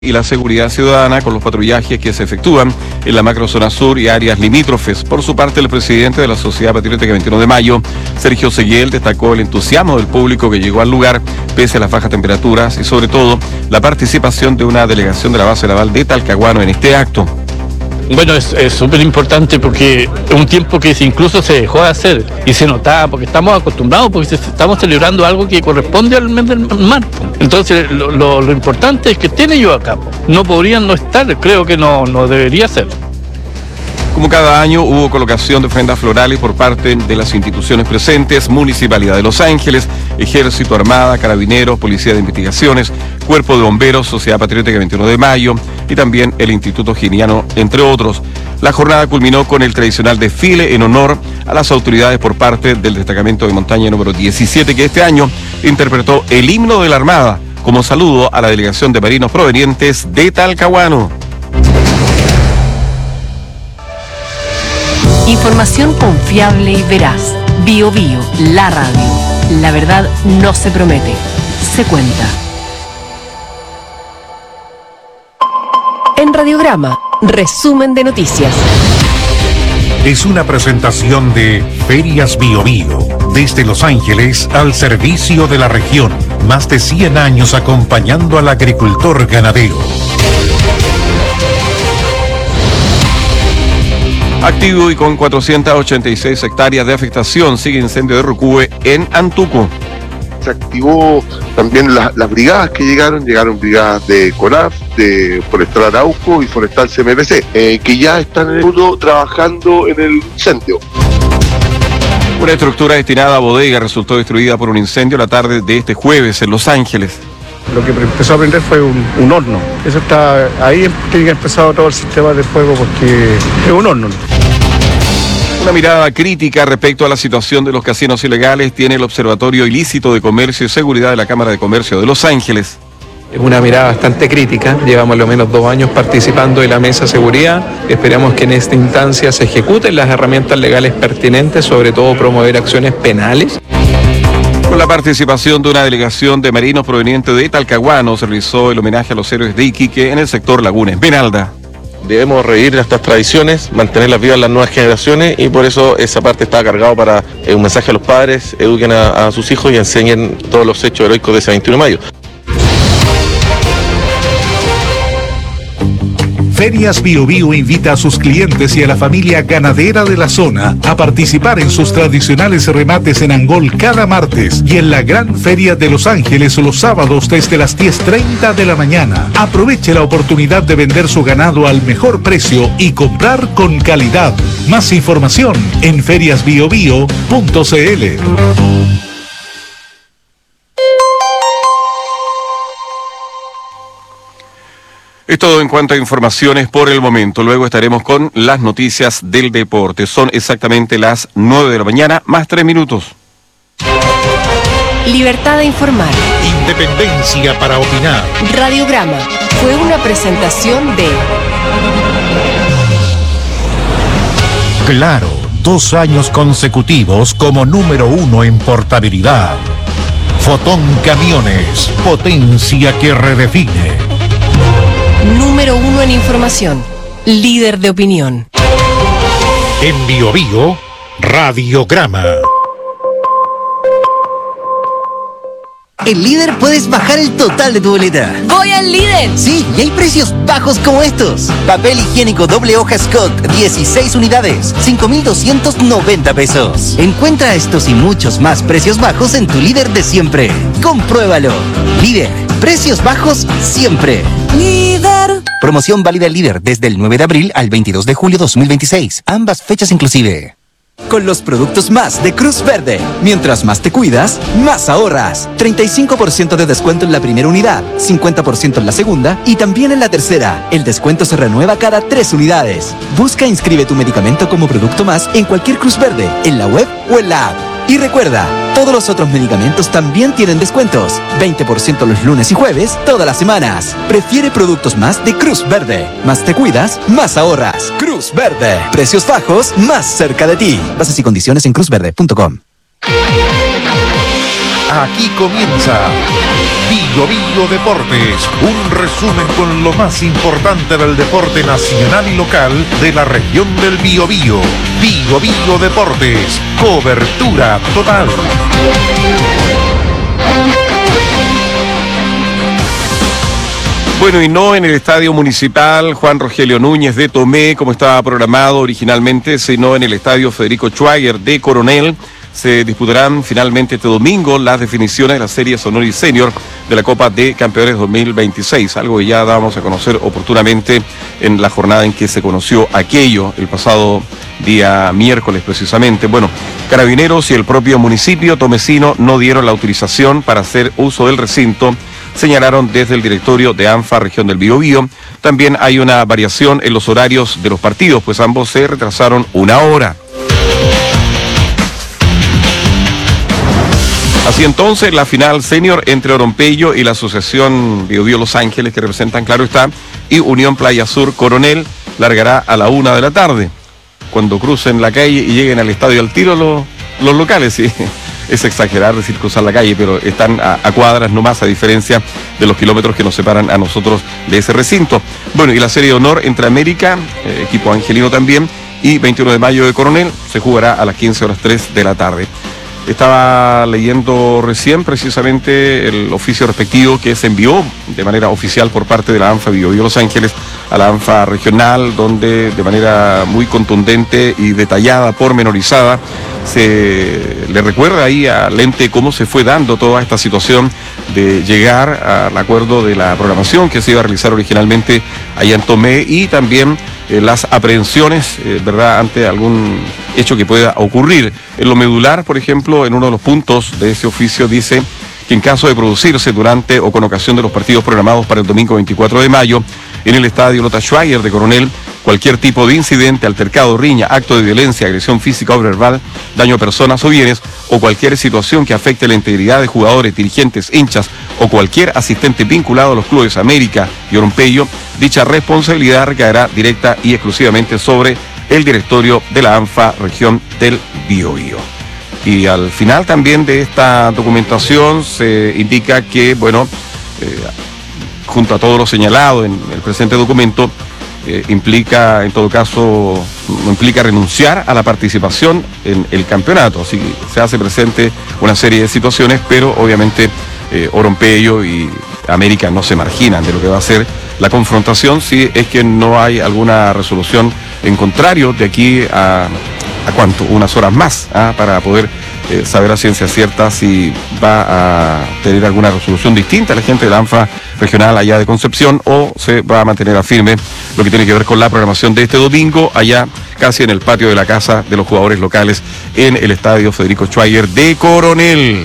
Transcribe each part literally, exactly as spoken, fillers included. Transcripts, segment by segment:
y la seguridad ciudadana con los patrullajes que se efectúan en la macrozona sur y áreas limítrofes. Por su parte, el presidente de la Sociedad Patriótica veintiuno de mayo, Sergio Seguel, destacó el entusiasmo del público que llegó al lugar pese a las bajas temperaturas y sobre todo la participación de una delegación de la base naval de Talcahuano en este acto. Bueno, es súper importante porque es un tiempo que incluso se dejó de hacer y se notaba porque estamos acostumbrados, porque estamos celebrando algo que corresponde al mes del mar. Entonces lo, lo, lo importante es que estén ellos acá. No podrían no estar, creo que no, no debería ser. Como cada año hubo colocación de ofrendas florales por parte de las instituciones presentes, Municipalidad de Los Ángeles, Ejército, Armada, Carabineros, Policía de Investigaciones, Cuerpo de Bomberos, Sociedad Patriótica veintiuno de mayo y también el Instituto Giniano, entre otros. La jornada culminó con el tradicional desfile en honor a las autoridades por parte del destacamento de montaña número diecisiete, que este año interpretó el himno de la Armada como saludo a la delegación de marinos provenientes de Talcahuano. Información confiable y veraz. Bio Bio, la radio. La verdad no se promete, se cuenta. En Radiograma, resumen de noticias. Es una presentación de Ferias Bio Bio, desde Los Ángeles al servicio de la región. Más de cien años acompañando al agricultor ganadero. Activo y con cuatrocientas ochenta y seis hectáreas de afectación, sigue incendio de Rucúe en Antuco. Se activó también la, las brigadas que llegaron, llegaron brigadas de CONAF, de Forestal Arauco y Forestal C M P C, eh, que ya están en el punto trabajando en el incendio. Una estructura destinada a bodega resultó destruida por un incendio la tarde de este jueves en Los Ángeles. Lo que empezó a prender fue un, un horno. Eso está ahí, tiene que empezar todo el sistema de fuego porque es un horno. Una mirada crítica respecto a la situación de los casinos ilegales tiene el Observatorio Ilícito de Comercio y Seguridad de la Cámara de Comercio de Los Ángeles. Es una mirada bastante crítica, llevamos lo menos dos años participando de la mesa de seguridad, esperamos que en esta instancia se ejecuten las herramientas legales pertinentes, sobre todo promover acciones penales. Con la participación de una delegación de marinos provenientes de Talcahuano, se realizó el homenaje a los héroes de Iquique en el sector Laguna Esmeralda. Debemos revivir nuestras tradiciones, mantenerlas vivas las nuevas generaciones y por eso esa parte está cargado para eh, un mensaje a los padres, eduquen a, a sus hijos y enseñen todos los hechos heroicos de ese veintiuno de mayo. Ferias Bio Bio invita a sus clientes y a la familia ganadera de la zona a participar en sus tradicionales remates en Angol cada martes y en la Gran Feria de Los Ángeles los sábados desde las diez treinta de la mañana. Aproveche la oportunidad de vender su ganado al mejor precio y comprar con calidad. Más información en ferias bio bio punto c l. Es todo en cuanto a informaciones por el momento. Luego estaremos con las noticias del deporte. Son exactamente las nueve de la mañana, más tres minutos. Libertad de informar. Independencia para opinar. Radiograma fue una presentación de... Claro, dos años consecutivos como número uno en portabilidad. Fotón Camiones, potencia que redefine. Número uno en información, líder de opinión. En Bio Bio, Radiograma. En Líder puedes bajar el total de tu boleta. ¡Voy al Líder! Sí, y hay precios bajos como estos. Papel higiénico doble hoja Scott, dieciséis unidades, cinco mil doscientos noventa pesos. Encuentra estos y muchos más precios bajos en tu Líder de siempre. Compruébalo. Líder, precios bajos siempre. Líder. Promoción válida en Líder desde el nueve de abril al veintidós de julio dos mil veintiséis. Ambas fechas inclusive. Con los productos más de Cruz Verde. Mientras más te cuidas, más ahorras. treinta y cinco por ciento de descuento en la primera unidad, cincuenta por ciento en la segunda y también en la tercera. El descuento se renueva cada tres unidades. Busca e inscribe tu medicamento como producto más en cualquier Cruz Verde, en la web o en la app. Y recuerda, todos los otros medicamentos también tienen descuentos. veinte por ciento los lunes y jueves, todas las semanas. Prefiere productos más de Cruz Verde. Más te cuidas, más ahorras. Cruz Verde. Precios bajos, más cerca de ti. Bases y condiciones en cruz verde punto com. Aquí comienza Bio Bio Deportes, un resumen con lo más importante del deporte nacional y local de la región del Biobío. Bio Bio Deportes, cobertura total. Bueno, y no en el Estadio Municipal Juan Rogelio Núñez de Tomé, como estaba programado originalmente, sino en el Estadio Federico Schwager de Coronel. Se disputarán finalmente este domingo las definiciones de la Serie Honor y Senior de la Copa de Campeones dos mil veintiséis, algo que ya dábamos a conocer oportunamente en la jornada en que se conoció aquello, el pasado día miércoles precisamente. Bueno, Carabineros y el propio municipio tomecino no dieron la autorización para hacer uso del recinto, señalaron desde el directorio de ANFA Región del Biobío. También hay una variación en los horarios de los partidos, pues ambos se retrasaron una hora. Así entonces, la final senior entre Oronpello y la Asociación Biobío Los Ángeles, que representan, claro está, y Unión Playa Sur Coronel, largará a la una de la tarde. Cuando crucen la calle y lleguen al estadio al tiro los, los locales, sí. Es exagerar decir cruzar la calle, pero están a, a cuadras nomás, a diferencia de los kilómetros que nos separan a nosotros de ese recinto. Bueno, y la Serie de Honor entre América, eh, equipo angelino también, y veintiuno de mayo de Coronel, se jugará a las quince horas tres de la tarde. Estaba leyendo recién precisamente el oficio respectivo que se envió de manera oficial por parte de la ANFA Biobío Los Ángeles a la ANFA regional, donde de manera muy contundente y detallada, pormenorizada, se le recuerda ahí al ente cómo se fue dando toda esta situación de llegar al acuerdo de la programación que se iba a realizar originalmente allá en Tomé, y también eh, las aprehensiones, eh, ¿verdad?, ante algún hecho que pueda ocurrir. En lo medular, por ejemplo, en uno de los puntos de ese oficio dice que en caso de producirse durante o con ocasión de los partidos programados para el domingo veinticuatro de mayo en el estadio Lota Schwager de Coronel, cualquier tipo de incidente, altercado, riña, acto de violencia, agresión física o verbal, daño a personas o bienes, o cualquier situación que afecte la integridad de jugadores, dirigentes, hinchas o cualquier asistente vinculado a los clubes América y Oronpello, dicha responsabilidad recaerá directa y exclusivamente sobre el directorio de la ANFA Región del Biobío. Y al final también de esta documentación se indica que, bueno, eh, junto a todo lo señalado en el presente documento, eh, implica, en todo caso, no implica renunciar a la participación en el campeonato. Así que se hace presente una serie de situaciones, pero obviamente eh, Oronpello y América no se marginan de lo que va a ser la confrontación si es que no hay alguna resolución en contrario de aquí a, a cuánto, unas horas más, ¿ah? para poder eh, saber a ciencia cierta si va a tener alguna resolución distinta a la gente de la ANFA regional allá de Concepción, o se va a mantener a firme lo que tiene que ver con la programación de este domingo allá casi en el patio de la casa de los jugadores locales en el estadio Federico Schwager de Coronel.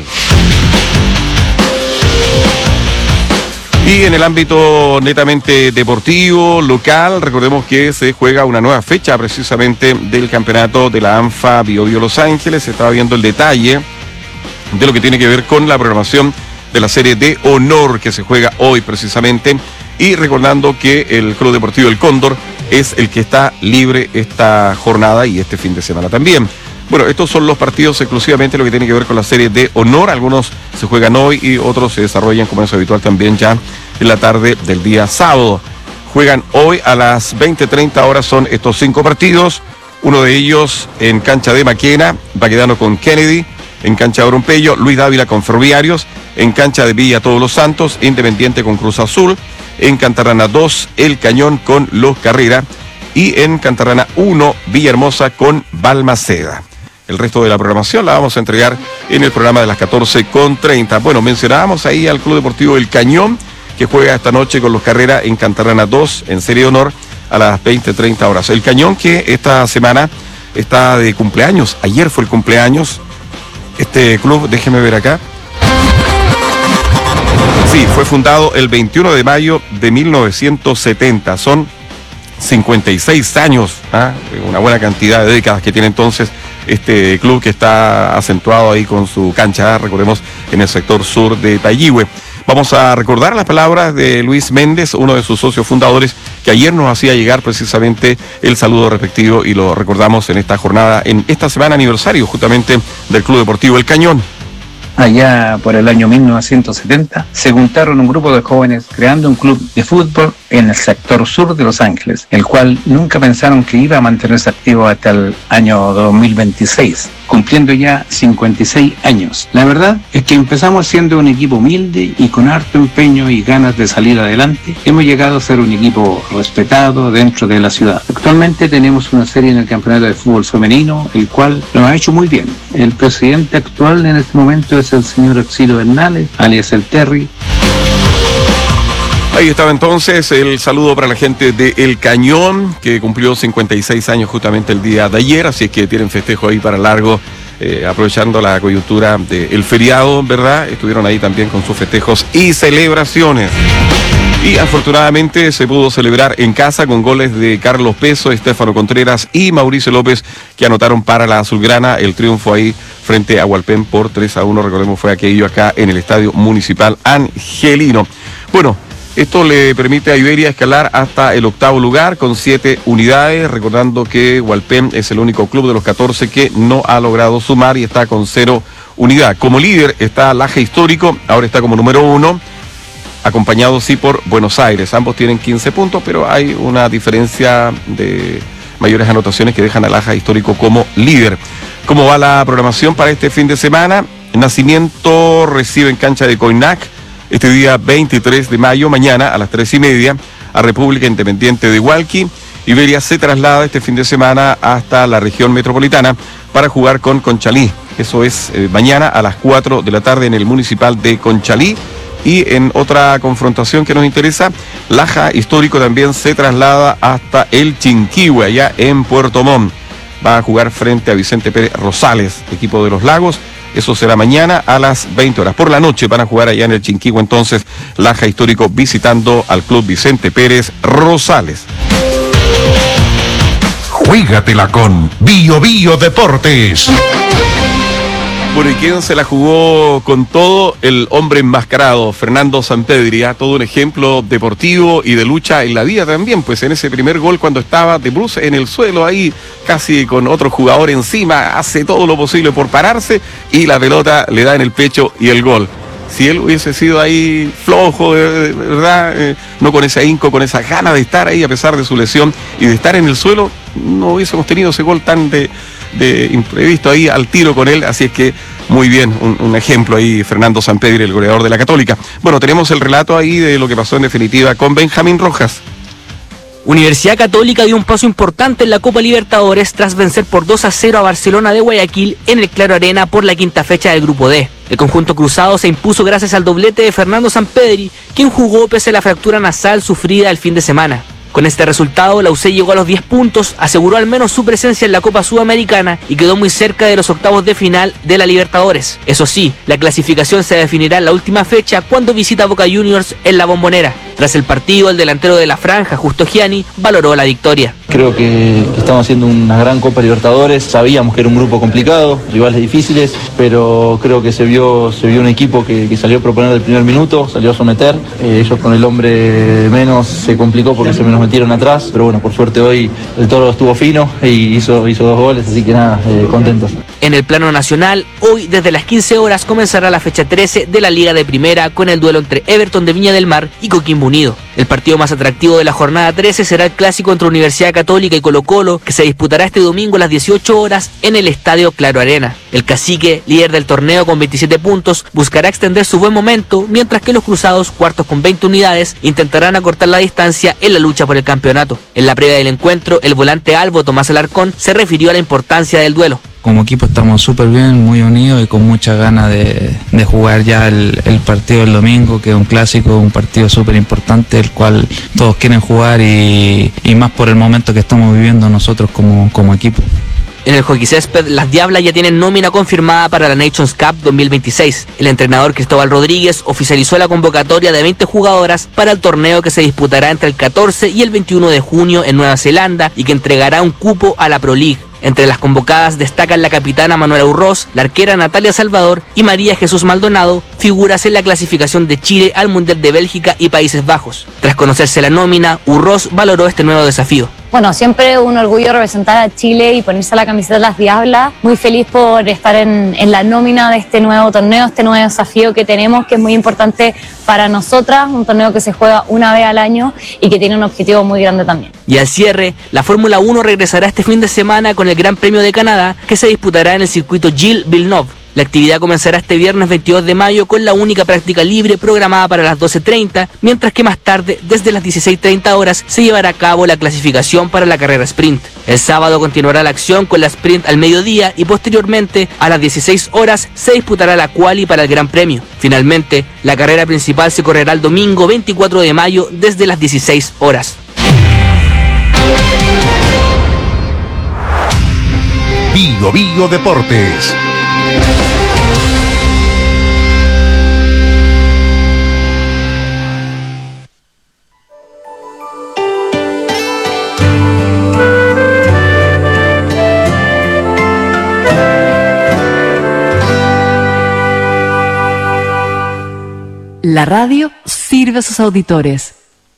Y en el ámbito netamente deportivo, local, recordemos que se juega una nueva fecha precisamente del campeonato de la ANFA Biobío Los Ángeles. Se estaba viendo el detalle de lo que tiene que ver con la programación de la Serie de Honor que se juega hoy precisamente. Y recordando que el Club Deportivo El Cóndor es el que está libre esta jornada y este fin de semana también. Bueno, estos son los partidos exclusivamente lo que tiene que ver con la Serie de Honor. Algunos se juegan hoy y otros se desarrollan, como es habitual, también ya en la tarde del día sábado. Juegan hoy a las veinte treinta horas, son estos cinco partidos. Uno de ellos en cancha de Maquena, Baquedano con Kennedy. En cancha de Oronpello, Luis Dávila con Ferroviarios. En cancha de Villa Todos los Santos, Independiente con Cruz Azul. En Cantarrana dos, El Cañón con Los Carrera. Y en Cantarrana uno, Villahermosa con Balmaceda. El resto de la programación la vamos a entregar en el programa de las catorce con treinta. Bueno, mencionábamos ahí al Club Deportivo El Cañón, que juega esta noche con Los Carrera en Cantarrana dos, en Serie de Honor, a las veinte treinta horas. El Cañón que esta semana está de cumpleaños. Ayer fue el cumpleaños. Este club, déjeme ver acá. Sí, fue fundado el veintiuno de mayo de mil novecientos setenta. Son cincuenta y seis años, ¿ah? Una buena cantidad de décadas que tiene entonces este club, que está acentuado ahí con su cancha, recordemos, en el sector sur de Tayihue. Vamos a recordar las palabras de Luis Méndez, uno de sus socios fundadores, que ayer nos hacía llegar precisamente el saludo respectivo, y lo recordamos en esta jornada, en esta semana aniversario justamente del Club Deportivo El Cañón. allá por el año mil novecientos setenta, se juntaron un grupo de jóvenes creando un club de fútbol en el sector sur de Los Ángeles, el cual nunca pensaron que iba a mantenerse activo hasta el año dos mil veintiséis, cumpliendo ya cincuenta y seis años. La verdad es que empezamos siendo un equipo humilde y con harto empeño y ganas de salir adelante. Hemos llegado a ser un equipo respetado dentro de la ciudad. Actualmente tenemos una serie en el campeonato de fútbol femenino, el cual lo ha hecho muy bien. El presidente actual en este momento es el señor Exilio Bernales, alias el Terry. Ahí estaba entonces el saludo para la gente de El Cañón, que cumplió cincuenta y seis años justamente el día de ayer, así es que tienen festejo ahí para largo, eh, aprovechando la coyuntura del feriado, ¿verdad? Estuvieron ahí también con sus festejos y celebraciones. Y afortunadamente se pudo celebrar en casa con goles de Carlos Peso, Estefano Contreras y Mauricio López, que anotaron para la azulgrana el triunfo ahí frente a Hualpén por tres a uno, recordemos fue aquello acá en el Estadio Municipal Angelino. Bueno, esto le permite a Iberia escalar hasta el octavo lugar con siete unidades, recordando que Hualpén es el único club de los catorce que no ha logrado sumar y está con cero unidad. Como líder está Laja Histórico, ahora está como número uno, acompañado sí por Buenos Aires. Ambos tienen quince puntos, pero hay una diferencia de mayores anotaciones que dejan a Laja Histórico como líder. ¿Cómo va la programación para este fin de semana? Nacimiento recibe en cancha de Coinac este día veintitrés de mayo, mañana a las tres y media, a República Independiente de Hualqui. Iberia se traslada este fin de semana hasta la región metropolitana para jugar con Conchalí. Eso es eh, mañana a las cuatro de la tarde en el Municipal de Conchalí. Y en otra confrontación que nos interesa, Laja Histórico también se traslada hasta el Chinquihue, allá en Puerto Montt. Va a jugar frente a Vicente Pérez Rosales, equipo de los Lagos. Eso será mañana a las veinte horas. Por la noche van a jugar allá en el Chinquihue, entonces, Laja Histórico visitando al club Vicente Pérez Rosales. Juégatela con Bio Bio Deportes. Bueno, ¿y quién se la jugó con todo? El hombre enmascarado, Fernando Sampedri, todo un ejemplo deportivo y de lucha en la vida también, pues en ese primer gol cuando estaba de bruce en el suelo ahí, casi con otro jugador encima, hace todo lo posible por pararse y la pelota le da en el pecho y el gol. Si él hubiese sido ahí flojo, de, de verdad, eh, no con ese ahínco, con esa gana de estar ahí a pesar de su lesión y de estar en el suelo, no hubiésemos tenido ese gol tan de... de imprevisto ahí al tiro con él, así es que muy bien, un, un ejemplo ahí Fernando Sampedri, el goleador de la Católica. Bueno, tenemos el relato ahí de lo que pasó en definitiva con Benjamín Rojas. Universidad Católica dio un paso importante en la Copa Libertadores tras vencer por dos a cero a Barcelona de Guayaquil en el Claro Arena por la quinta fecha del Grupo D. El conjunto cruzado se impuso gracias al doblete de Fernando Sampedri, quien jugó pese a la fractura nasal sufrida el fin de semana. Con este resultado, la U C llegó a los diez puntos, aseguró al menos su presencia en la Copa Sudamericana y quedó muy cerca de los octavos de final de la Libertadores. Eso sí, la clasificación se definirá en la última fecha cuando visita Boca Juniors en la Bombonera. Tras el partido, el delantero de la franja, Justo Gianni, valoró la victoria. Creo que estamos haciendo una gran Copa Libertadores, sabíamos que era un grupo complicado, rivales difíciles, pero creo que se vio, se vio un equipo que, que salió a proponer del primer minuto, salió a someter. Eh, ellos con el hombre menos se complicó porque se nos metieron atrás, pero bueno, por suerte hoy el Toro estuvo fino y hizo, hizo dos goles, así que nada, eh, contentos. En el plano nacional, hoy desde las quince horas comenzará la fecha trece de la Liga de Primera con el duelo entre Everton de Viña del Mar y Coquimbo Unido. El partido más atractivo de la jornada trece será el clásico entre Universidad Católica y Colo Colo, que se disputará este domingo a las dieciocho horas en el Estadio Claro Arena. El Cacique, líder del torneo con veintisiete puntos, buscará extender su buen momento, mientras que los Cruzados, cuartos con veinte unidades, intentarán acortar la distancia en la lucha por el campeonato. En la previa del encuentro, el volante albo Tomás Alarcón se refirió a la importancia del duelo. Como equipo estamos súper bien, muy unidos y con muchas ganas de, de jugar ya el, el partido del domingo, que es un clásico, un partido súper importante, el cual todos quieren jugar y, y más por el momento que estamos viviendo nosotros como, como equipo. En el hockey césped, las Diablas ya tienen nómina confirmada para la Nations Cup dos mil veintiséis. El entrenador Cristóbal Rodríguez oficializó la convocatoria de veinte jugadoras para el torneo que se disputará entre el catorce y el veintiuno de junio en Nueva Zelanda y que entregará un cupo a la Pro League. Entre las convocadas destacan la capitana Manuela Urroz, la arquera Natalia Salvador y María Jesús Maldonado, figuras en la clasificación de Chile al Mundial de Bélgica y Países Bajos. Tras conocerse la nómina, Urroz valoró este nuevo desafío. Bueno, siempre un orgullo representar a Chile y ponerse la camiseta de las Diablas. Muy feliz por estar en, en la nómina de este nuevo torneo, este nuevo desafío que tenemos, que es muy importante para nosotras, un torneo que se juega una vez al año y que tiene un objetivo muy grande también. Y al cierre, la Fórmula uno regresará este fin de semana con el Gran Premio de Canadá, que se disputará en el circuito Gilles Villeneuve. La actividad comenzará este viernes veintidós de mayo con la única práctica libre programada para las doce treinta, mientras que más tarde, desde las dieciséis treinta horas, se llevará a cabo la clasificación para la carrera sprint. El sábado continuará la acción con la sprint al mediodía y posteriormente, a las dieciséis horas, se disputará la quali para el Gran Premio. Finalmente, la carrera principal se correrá el domingo veinticuatro de mayo desde las dieciséis horas. Bio Bio Deportes. La radio sirve a sus auditores.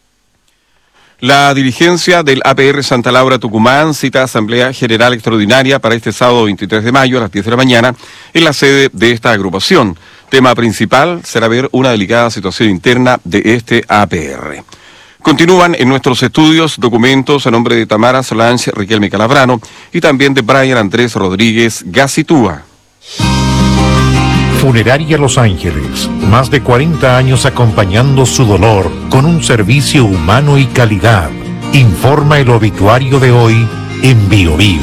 La dirigencia del A P R Santa Laura Tucumán cita Asamblea General Extraordinaria para este sábado veintitrés de mayo a las diez de la mañana en la sede de esta agrupación. Tema principal será ver una delicada situación interna de este A P R. Continúan en nuestros estudios documentos a nombre de Tamara Solange Riquelme Calabrano y también de Brian Andrés Rodríguez Gacitúa. Funeraria Los Ángeles, más de cuarenta años acompañando su dolor con un servicio humano y calidad. Informa el obituario de hoy en Bio Bio.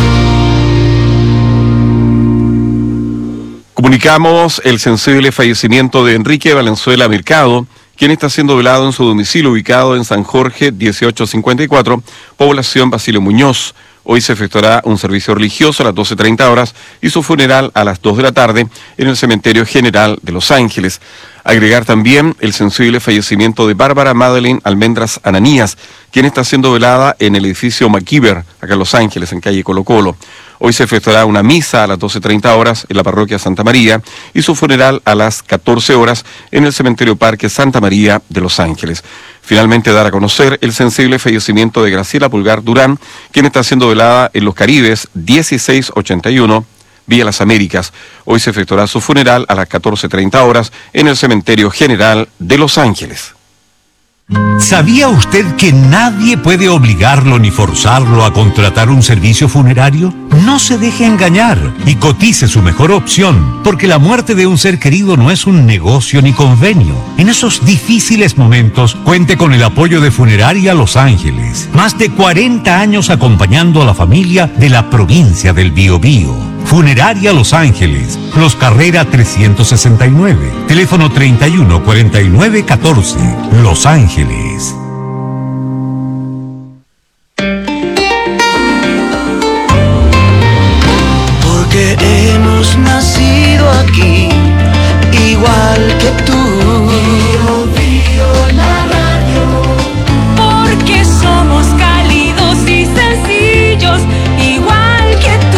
Comunicamos el sensible fallecimiento de Enrique Valenzuela Mercado, quien está siendo velado en su domicilio ubicado en San Jorge dieciocho cincuenta y cuatro, población Basilio Muñoz. Hoy se efectuará un servicio religioso a las doce treinta horas y su funeral a las dos de la tarde en el Cementerio General de Los Ángeles. Agregar también el sensible fallecimiento de Bárbara Madeleine Almendras Ananías, quien está siendo velada en el edificio McKeever, acá en Los Ángeles, en calle Colo Colo. Hoy se efectuará una misa a las doce treinta horas en la parroquia Santa María y su funeral a las catorce horas en el Cementerio Parque Santa María de Los Ángeles. Finalmente, dar a conocer el sensible fallecimiento de Graciela Pulgar Durán, quien está siendo velada en Los Caribes dieciséis ochenta y uno, Vía Las Américas. Hoy se efectuará su funeral a las catorce treinta horas en el Cementerio General de Los Ángeles. ¿Sabía usted que nadie puede obligarlo ni forzarlo a contratar un servicio funerario? No se deje engañar y cotice su mejor opción, porque la muerte de un ser querido no es un negocio ni convenio. En esos difíciles momentos, cuente con el apoyo de Funeraria Los Ángeles. Más de cuarenta años acompañando a la familia de la provincia del Biobío. Funeraria Los Ángeles, Los Carrera trescientos sesenta y nueve, teléfono treinta y uno cuarenta y nueve catorce, Los Ángeles. Porque hemos nacido aquí, igual que tú. Bio, bio, la radio. Porque somos cálidos y sencillos, igual que tú.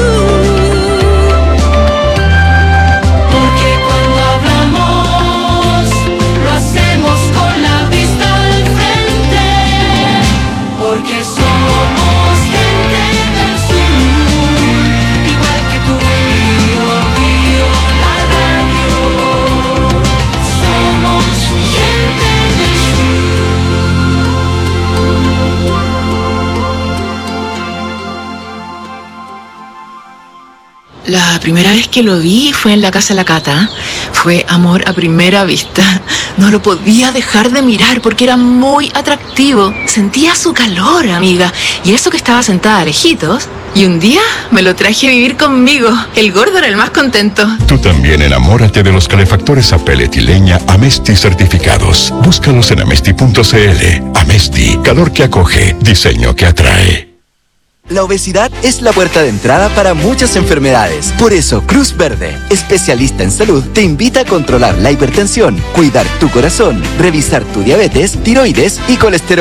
La primera vez que lo vi fue en la casa de la Cata. Fue amor a primera vista. No lo podía dejar de mirar porque era muy atractivo. Sentía su calor, amiga. Y eso que estaba sentada a lejitos. Y un día me lo traje a vivir conmigo. El gordo era el más contento. Tú también enamórate de los calefactores a pellet y leña Amesti certificados. Búscalos en amesti punto cl. Amesti, calor que acoge, diseño que atrae. La obesidad es la puerta de entrada para muchas enfermedades. Por eso, Cruz Verde, especialista en salud, te invita a controlar la hipertensión, cuidar tu corazón, revisar tu diabetes, tiroides y colesterol.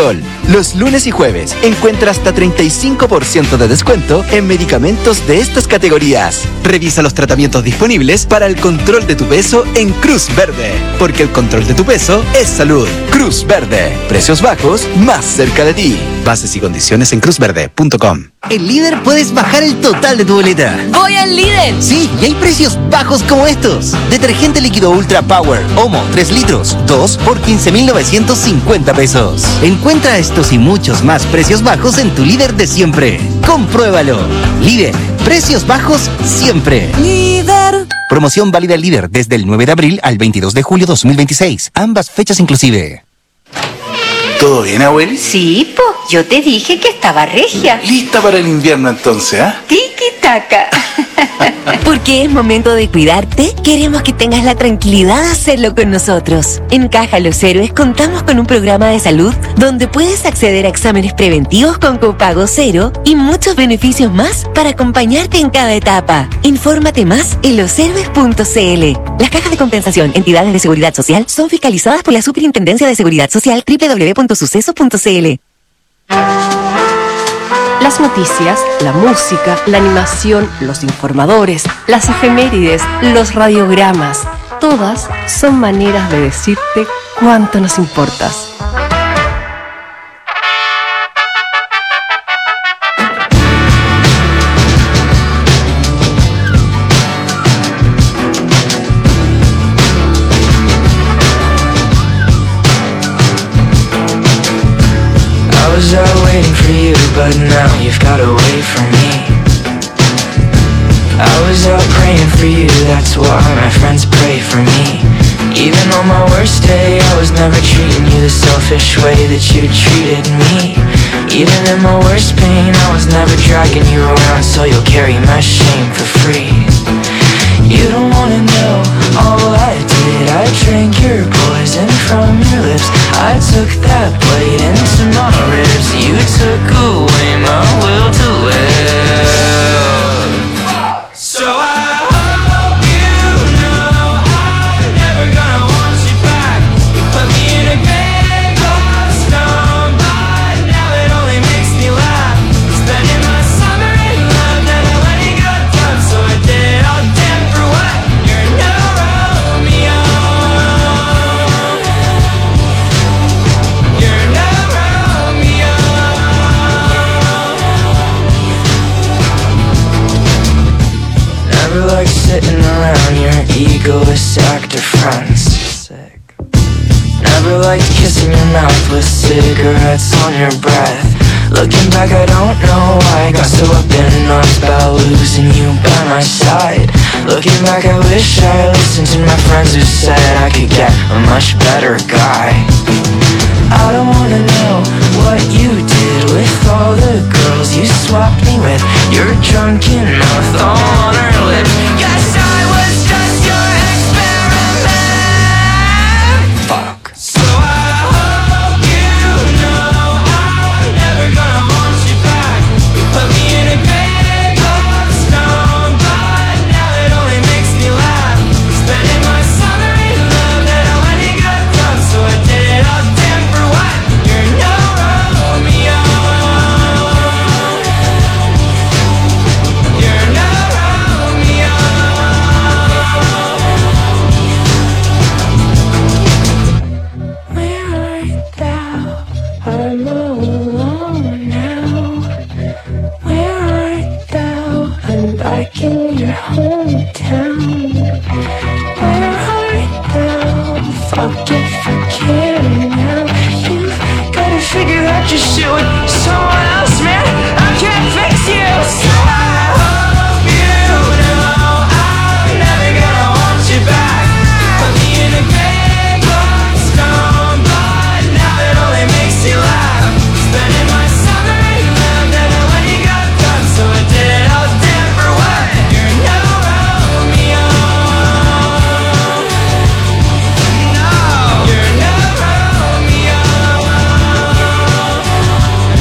Los lunes y jueves encuentra hasta treinta y cinco por ciento de descuento en medicamentos de estas categorías. Revisa los tratamientos disponibles para el control de tu peso en Cruz Verde, porque el control de tu peso es salud. Cruz Verde, precios bajos más cerca de ti. Bases y condiciones en cruz verde punto com. En Líder puedes bajar el total de tu boleta. ¡Voy al Líder! Sí, y hay precios bajos como estos. Detergente líquido Ultra Power, Omo, tres litros, dos por quince mil novecientos cincuenta pesos. Encuentra estos y muchos más precios bajos en tu Líder de siempre. Compruébalo. Líder, precios bajos siempre. Líder. Promoción válida en Líder desde el nueve de abril al veintidós de julio dos mil veintiséis. Ambas fechas inclusive. ¿Todo bien, abueli? Sí, po. Yo te dije que estaba regia. Lista para el invierno entonces, ¿ah? ¿eh? Tiki-taka. Porque es momento de cuidarte, queremos que tengas la tranquilidad de hacerlo con nosotros. En Caja Los Héroes contamos con un programa de salud donde puedes acceder a exámenes preventivos con copago cero y muchos beneficios más para acompañarte en cada etapa. Infórmate más en los héroes punto c l. Las cajas de compensación, entidades de seguridad social, son fiscalizadas por la Superintendencia de Seguridad Social doble u doble u doble u punto suceso punto c l. Las noticias, la música, la animación, los informadores, las efemérides, los radiogramas, todas son maneras de decirte cuánto nos importas. I was out waiting for you, but now you've got away from me. I was out praying for you, that's why my friends pray for me. Even on my worst day, I was never treating you the selfish way that you treated me. Even in my worst pain, I was never dragging you around, so you'll carry my shame for free. You don't wanna know all I did. I drank your poison from your lips. I took that blade into my ribs. You took away my will to live. So I hope you know I'm never gonna want you back. You put me in a grave of stone, but now it only makes me laugh. Spending my summer in love, then I let it go dumb, so I did all damn for what? You're no Romeo. You're no Romeo. Never like sitting around your egoist actor friends. Never liked kissing your mouth with cigarettes on your breath. Looking back, I don't know why I got so up in arms about losing you by my side. Looking back, I wish I listened to my friends who said I could get a much better guy. I don't wanna know what you did with all the girls you swapped me with. Your drunken mouth all on her lips. Guess I was just your experiment. Fuck. So I hope you know I'm never gonna want you back. You put me in a grave of stone, but now it only makes me laugh. Spending my summer in love, then I let it go dumb, so I did it all damn for what? You're no Romeo. You're no Romeo. Where art thou? I'm all alone now. Where art thou? I'm back in your hometown. Where art thou? Fuck if you can now. You've gotta figure out your shit with someone else, man. I can't fix you. So I hope you know I'm never gonna want you back. Put me in a grave of stone, but now it only makes you laugh. Spending my summer in love, then I let you go dumb, so I did it all damn for what? You're no Romeo. No, you're no Romeo.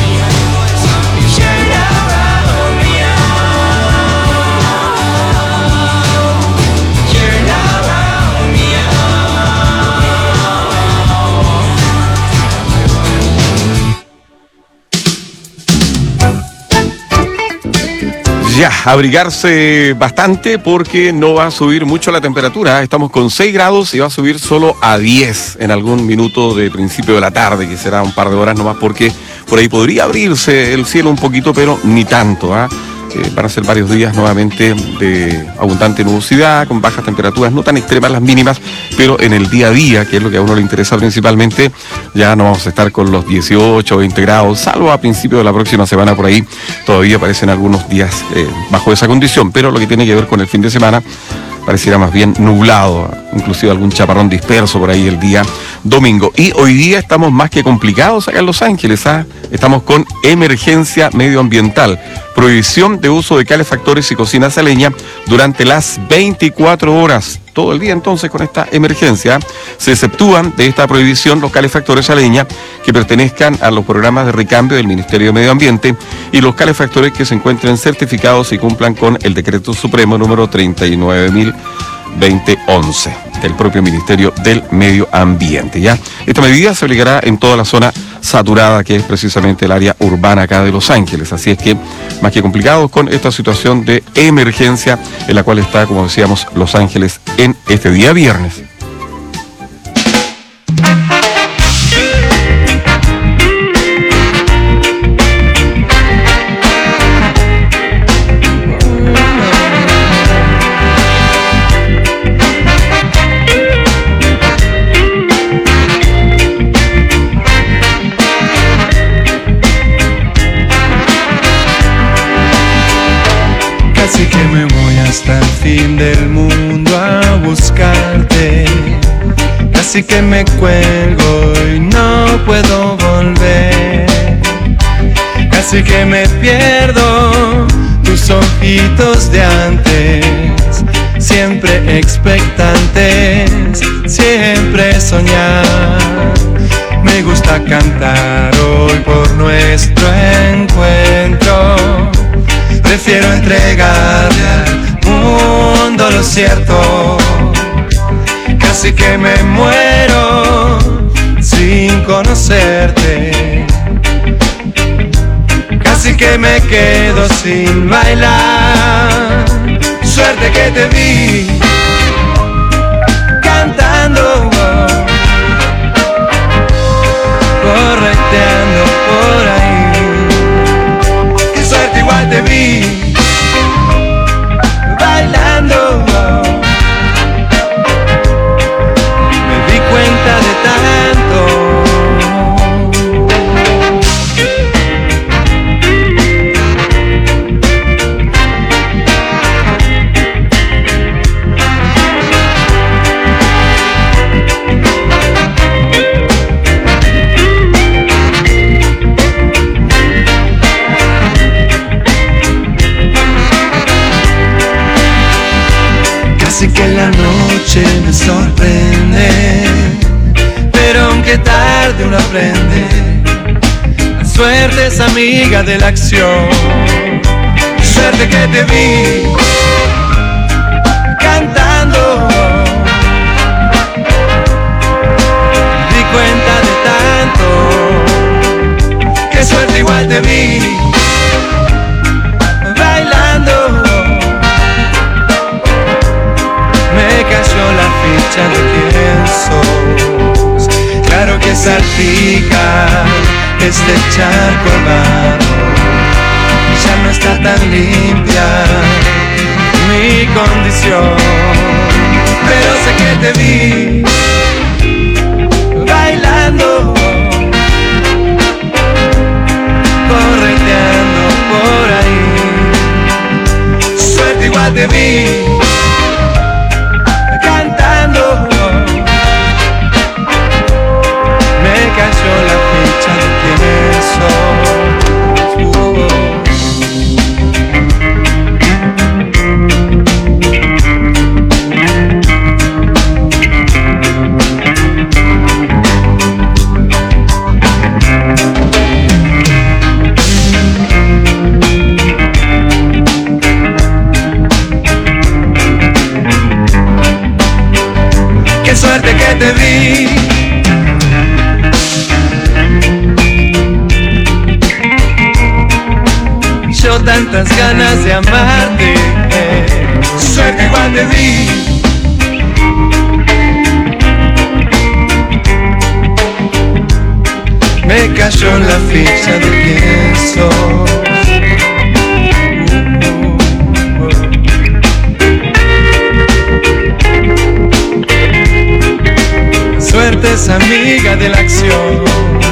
Ya, abrigarse bastante porque no va a subir mucho la temperatura. Estamos con seis grados y va a subir solo a diez en algún minuto de principio de la tarde, que será un par de horas nomás, porque por ahí podría abrirse el cielo un poquito, pero ni tanto, ¿ah? Eh, van a ser varios días nuevamente de abundante nubosidad, con bajas temperaturas, no tan extremas las mínimas, pero en el día a día, que es lo que a uno le interesa principalmente, ya no vamos a estar con los dieciocho o veinte grados, salvo a principios de la próxima semana por ahí, todavía aparecen algunos días eh, bajo esa condición, pero lo que tiene que ver con el fin de semana, pareciera más bien nublado, inclusive algún chaparrón disperso por ahí el día domingo. Y hoy día estamos más que complicados acá en Los Ángeles, ¿ah? Estamos con emergencia medioambiental, prohibición de uso de calefactores y cocinas a leña durante las veinticuatro horas. Todo el día entonces con esta emergencia se exceptúan de esta prohibición los calefactores a leña que pertenezcan a los programas de recambio del Ministerio de Medio Ambiente y los calefactores que se encuentren certificados y cumplan con el Decreto Supremo número treinta y nueve mil veinte once del propio Ministerio del Medio Ambiente. ¿Ya? Esta medida se aplicará en toda la zona saturada que es precisamente el área urbana acá de Los Ángeles. Así es que más que complicados con esta situación de emergencia en la cual está, como decíamos, Los Ángeles en este día viernes. Casi que me voy hasta el fin del mundo a buscarte. Casi que me cuelgo y no puedo volver. Casi que me pierdo tus ojitos de antes, siempre expectantes, siempre soñar. Me gusta cantar hoy por nuestro encuentro. Prefiero entregarle al mundo lo cierto. Casi que me muero sin conocerte. Casi que me quedo sin bailar. Suerte que te vi cantando, correteando por ahí. Qué suerte, igual te vi bailando. Me di cuenta de tanto. Casi que la noche me sorprende, pero aunque tarde uno aprende. La suerte es amiga de la acción. Suerte que te vi cantando. Me di cuenta de tanto. Qué suerte, igual te vi bailando. Me cayó la ficha de quién sos. Claro que salpica este charco hermano. Ya no está tan limpia mi condición, pero sé que te vi bailando, correteando por ahí. Suerte, igual te vi cantando. Me cayó la ficha de quién sos. tantas ganas de amarte. Suerte igual te di. Me cayó la ficha de quién sos. Suerte es amiga de la acción.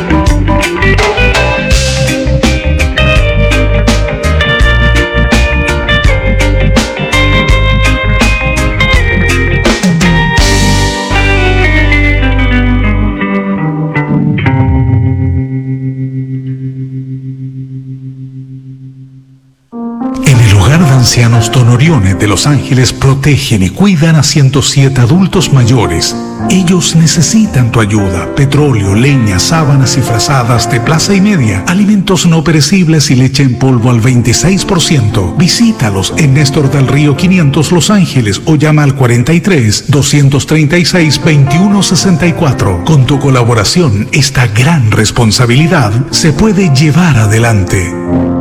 Ancianos Don Orione de Los Ángeles protegen y cuidan a ciento siete adultos mayores. Ellos necesitan tu ayuda. Petróleo, leña, sábanas y frazadas de plaza y media, alimentos no perecibles y leche en polvo al veintiséis por ciento. Visítalos en Néstor del Río quinientos Los Ángeles o llama al cuarenta y tres, doscientos treinta y seis, veintiuno sesenta y cuatro. Con tu colaboración, esta gran responsabilidad se puede llevar adelante.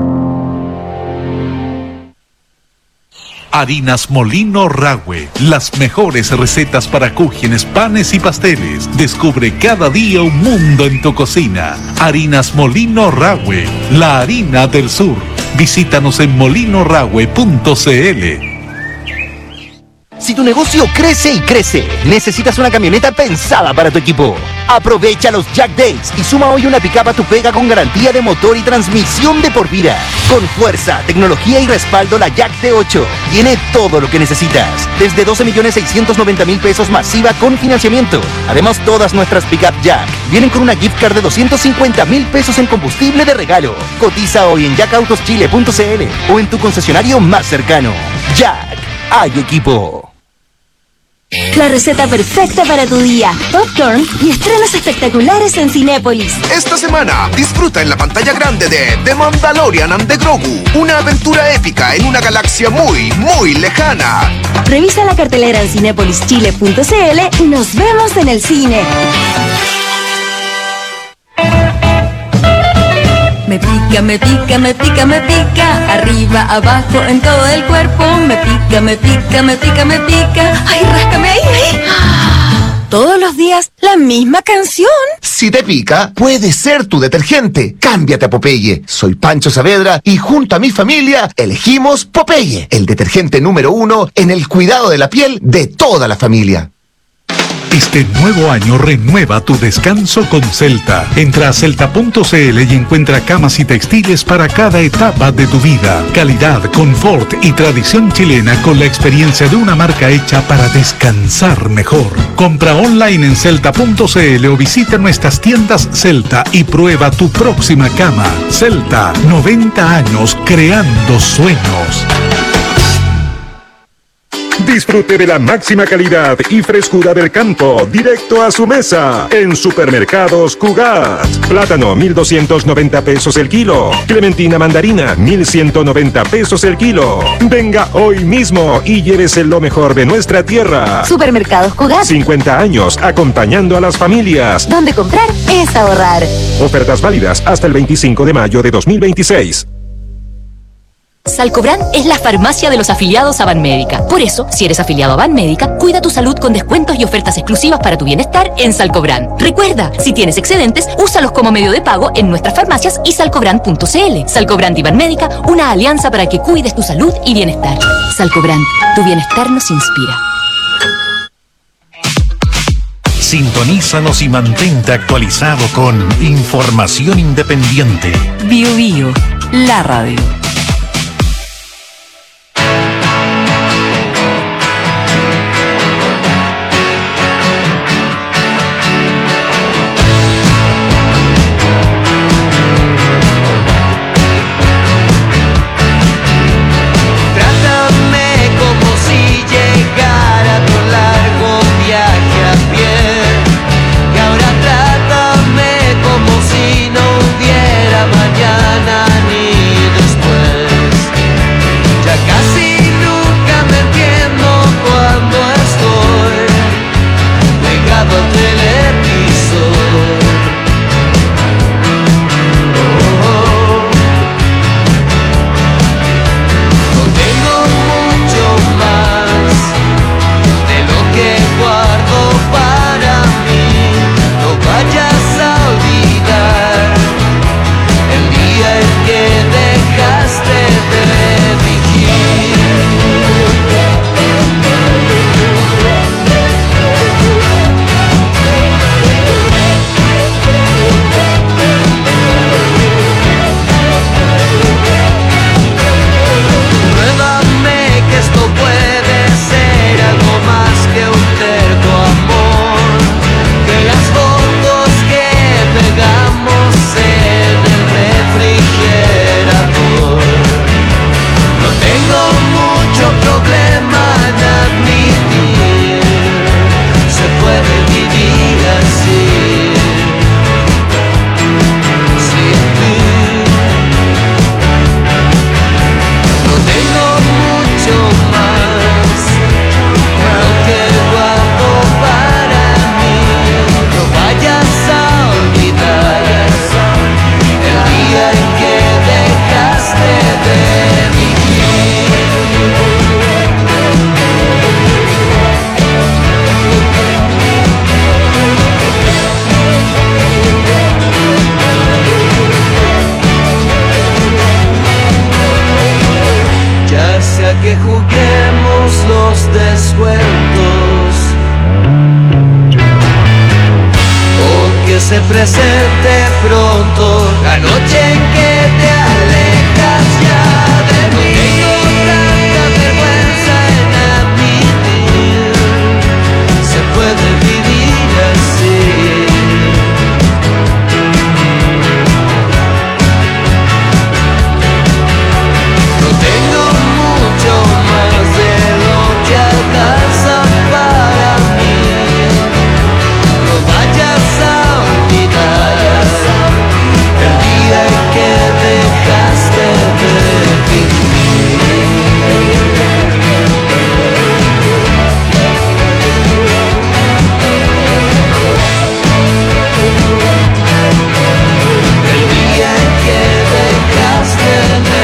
Harinas Molino Rahue, las mejores recetas para cúgenes, panes y pasteles. Descubre cada día un mundo en tu cocina. Harinas Molino Rahue, la harina del sur. Visítanos en molino rahue punto cl. Si tu negocio crece y crece, necesitas una camioneta pensada para tu equipo. Aprovecha los Jack Days y suma hoy una pickup a tu pega con garantía de motor y transmisión de por vida. Con fuerza, tecnología y respaldo, la Jack T ocho tiene todo lo que necesitas. Desde doce millones seiscientos noventa mil pesos masiva con financiamiento. Además, todas nuestras pickup Jack vienen con una gift card de doscientos cincuenta mil pesos en combustible de regalo. Cotiza hoy en jack autos chile punto cl o en tu concesionario más cercano. Jack, hay equipo. La receta perfecta para tu día. Popcorn y estrenos espectaculares en Cinépolis. Esta semana disfruta en la pantalla grande de The Mandalorian and the Grogu, una aventura épica en una galaxia muy, muy lejana. Revisa la cartelera en cinépolis chile punto cl y nos vemos en el cine. Me pica, me pica, me pica, me pica, arriba, abajo, en todo el cuerpo. Me pica, me pica, me pica, me pica. Ay, ráscame ahí, ahí. Todos los días, la misma canción. Si te pica, puede ser tu detergente. Cámbiate a Popeye. Soy Pancho Saavedra y junto a mi familia elegimos Popeye, el detergente número uno en el cuidado de la piel de toda la familia. Este nuevo año renueva tu descanso con Celta. Entra a celta punto cl y encuentra camas y textiles para cada etapa de tu vida. Calidad, confort y tradición chilena con la experiencia de una marca hecha para descansar mejor. Compra online en celta punto cl o visita nuestras tiendas Celta y prueba tu próxima cama. Celta, noventa años creando sueños. Disfrute de la máxima calidad y frescura del campo, directo a su mesa, en Supermercados Cugat. Plátano, mil doscientos noventa pesos el kilo. Clementina mandarina, mil ciento noventa pesos el kilo. Venga hoy mismo y llévese lo mejor de nuestra tierra. Supermercados Cugat. cincuenta años acompañando a las familias. Donde comprar es ahorrar. Ofertas válidas hasta el veinticinco de mayo de dos mil veintiséis. Salcobran es la farmacia de los afiliados a Banmédica. Por eso, si eres afiliado a Banmédica, cuida tu salud con descuentos y ofertas exclusivas para tu bienestar en Salcobran. Recuerda, si tienes excedentes, úsalos como medio de pago en nuestras farmacias y salcobran punto cl. Salcobran y Banmédica, una alianza para que cuides tu salud y bienestar. Salcobran, tu bienestar nos inspira. Sintonízanos y mantente actualizado con información independiente. Bio Bio, la radio. Mañana ni después. se presente pronto la noche en que te alejas ya de mí. No tengo tanta vergüenza en admitir, se puede vivir así. No tengo mucho más de lo que alcanza para mí. No vayas a olvidar el día en que dejaste de el día en que dejaste de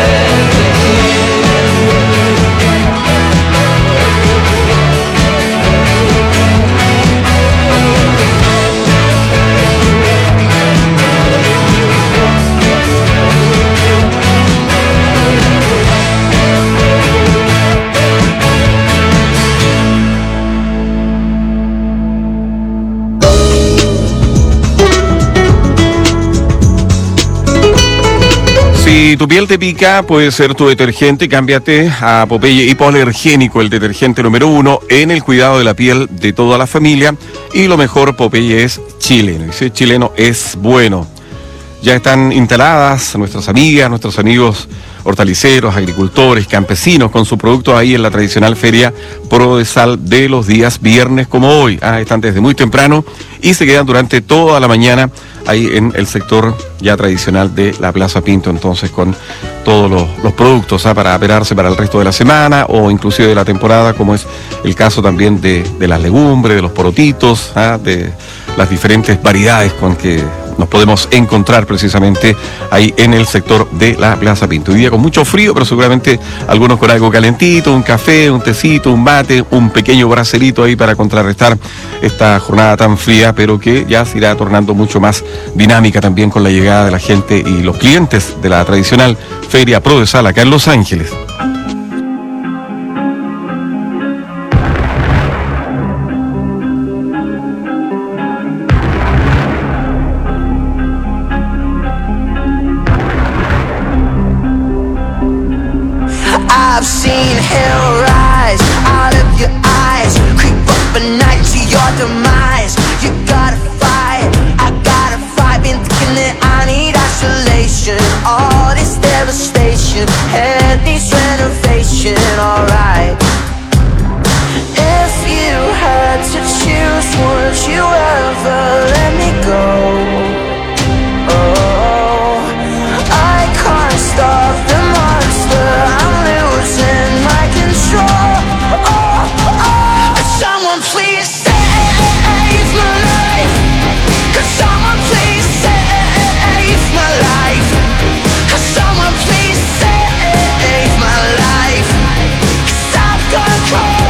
Si tu piel te pica, puede ser tu detergente. Cámbiate a Popeye Hipoalergénico, el detergente número uno en el cuidado de la piel de toda la familia. Y lo mejor, Popeye es chileno. Y si es chileno, es bueno. Ya están instaladas nuestras amigas, nuestros amigos hortaliceros, agricultores, campesinos, con su producto ahí en la tradicional feria Prodesal de los días viernes como hoy. Ah, están desde muy temprano y se quedan durante toda la mañana ahí en el sector ya tradicional de la Plaza Pinto, entonces con todos los, los productos ah, para operarse para el resto de la semana o inclusive de la temporada, como es el caso también de, de las legumbres, de los porotitos, ah, de las diferentes variedades con que nos podemos encontrar precisamente ahí en el sector de la Plaza Pinto. Hoy día con mucho frío, pero seguramente algunos con algo calentito, un café, un tecito, un mate, un pequeño bracerito ahí para contrarrestar esta jornada tan fría, pero que ya se irá tornando mucho más dinámica también con la llegada de la gente y los clientes de la tradicional Feria Prodesal acá en Los Ángeles. I've seen hell rise out of your eyes, creep up at night to your demise. You gotta fight, I gotta fight. Been thinking that I need isolation. All this devastation, head needs renovation. Alright. If you had to choose, would you ever let me go? Oh, I can't stop the monster. I'm losing my control. Oh, oh, someone please save my life. Could someone please save my life? Could someone please save my life? 'Cause I've gone cold.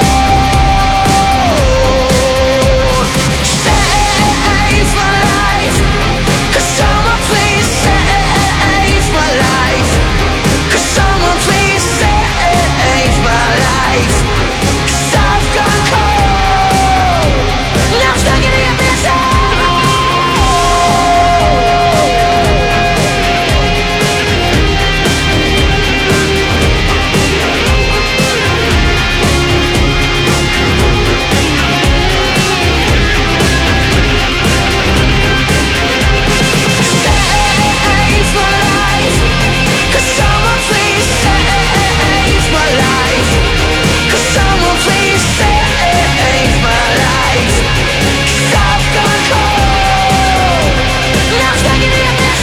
Save my life. Could someone please save my life? Could someone please save my life? 'Cause I've gone cold. Now I'm stuck in the abyss. Save my life. Could someone please save my life? Could someone please save my life? 'Cause I've gone cold. Now I'm stuck in the abyss.